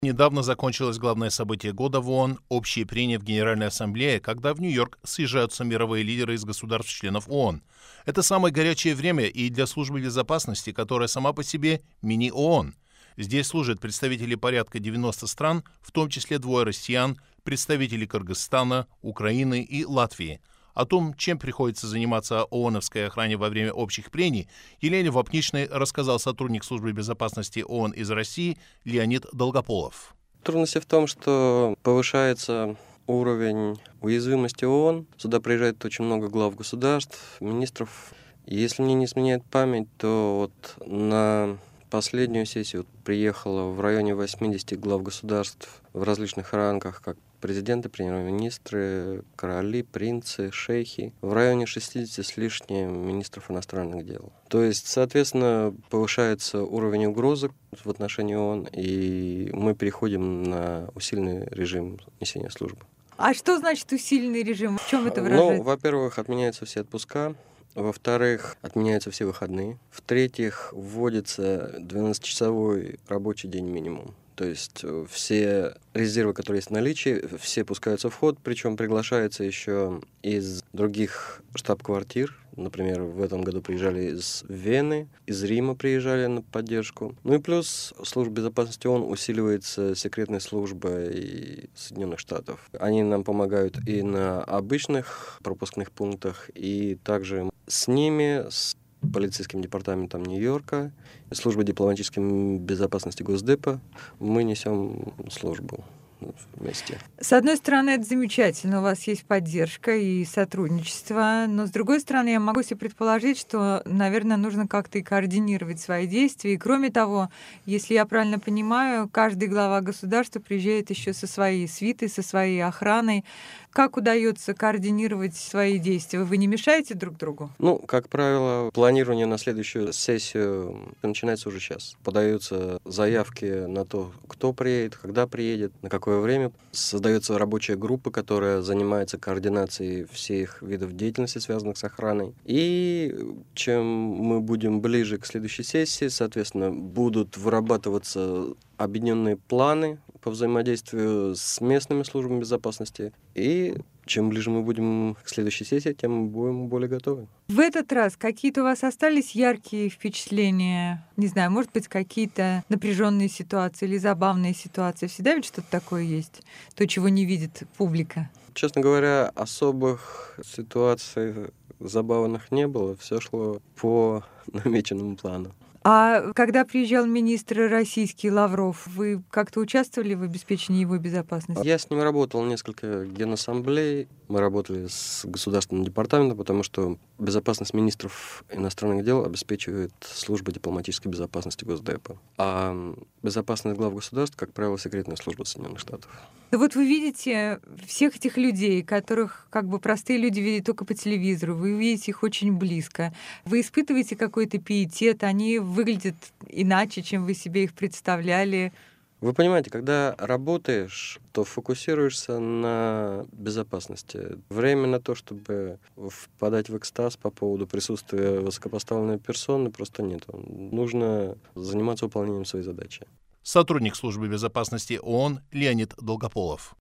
Недавно закончилось главное событие года в ООН – общее прения в Генеральной Ассамблее, когда в Нью-Йорк съезжаются мировые лидеры из государств-членов ООН. Это самое горячее время и для Службы безопасности, которая сама по себе мини-ООН. Здесь служат представители порядка 90 стран, в том числе 2 россиян, представители Кыргызстана, Украины и Латвии. О том, чем приходится заниматься ООНовской охране во время общих прений, Елене Вапничной рассказал сотрудник Службы безопасности ООН из России Леонид Долгополов. Трудности в том, что повышается уровень уязвимости ООН. Сюда приезжает очень много глав государств, министров. И если мне не изменяет память, то вот на последнюю сессию приехало в районе 80 глав государств в различных ранках, как президенты, премьер-министры, короли, принцы, шейхи, в районе 60 с лишним министров иностранных дел. То есть, соответственно, повышается уровень угрозы в отношении ООН, и мы переходим на усиленный режим несения службы. А что значит усиленный режим? В чем это выражается? Во-первых, отменяются все отпуска. Во-вторых, отменяются все выходные. В-третьих, вводится 12-часовой рабочий день минимум. То есть все резервы, которые есть в наличии, все пускаются в ход, причем приглашаются еще из других штаб-квартир. Например, в этом году приезжали из Вены, из Рима приезжали на поддержку. Ну и плюс служба безопасности ООН усиливается секретной службой Соединенных Штатов. Они нам помогают и на обычных пропускных пунктах, и также с ними, с полицейским департаментом Нью-Йорка, службой дипломатической безопасности Госдепа мы несем службу вместе. С одной стороны, это замечательно, у вас есть поддержка и сотрудничество, но с другой стороны, я могу себе предположить, что, наверное, нужно как-то и координировать свои действия. И кроме того, если я правильно понимаю, каждый глава государства приезжает еще со своей свитой, со своей охраной. Как удается координировать свои действия? Вы не мешаете друг другу? Как правило, планирование на следующую сессию начинается уже сейчас. Подаются заявки на то, кто приедет, когда приедет, на какое время. Создается рабочая группа, которая занимается координацией всех видов деятельности, связанных с охраной. И чем мы будем ближе к следующей сессии, соответственно, будут вырабатываться объединенные планы по взаимодействию с местными службами безопасности. И чем ближе мы будем к следующей сессии, тем мы будем более готовы. В этот раз какие-то у вас остались яркие впечатления? Не знаю, может быть, какие-то напряженные ситуации или забавные ситуации? Всегда ведь что-то такое есть, то, чего не видит публика. Честно говоря, особых ситуаций забавных не было. Все шло по намеченному плану. А когда приезжал министр российский Лавров, вы как-то участвовали в обеспечении его безопасности? Я с ним работал несколько генассамблей. Мы работали с государственным департаментом, потому что безопасность министров иностранных дел обеспечивает служба дипломатической безопасности Госдепа. А безопасность глав государств, как правило, секретная служба Соединенных Штатов. Да вот вы видите всех этих людей, которых как бы простые люди видят только по телевизору, вы видите их очень близко. Вы испытываете какой-то пиетет, они выглядят иначе, чем вы себе их представляли. Вы понимаете, когда работаешь, то фокусируешься на безопасности. Время на то, чтобы впадать в экстаз по поводу присутствия высокопоставленной персоны, просто нет. Нужно заниматься выполнением своей задачи. Сотрудник Службы безопасности ООН Леонид Долгополов.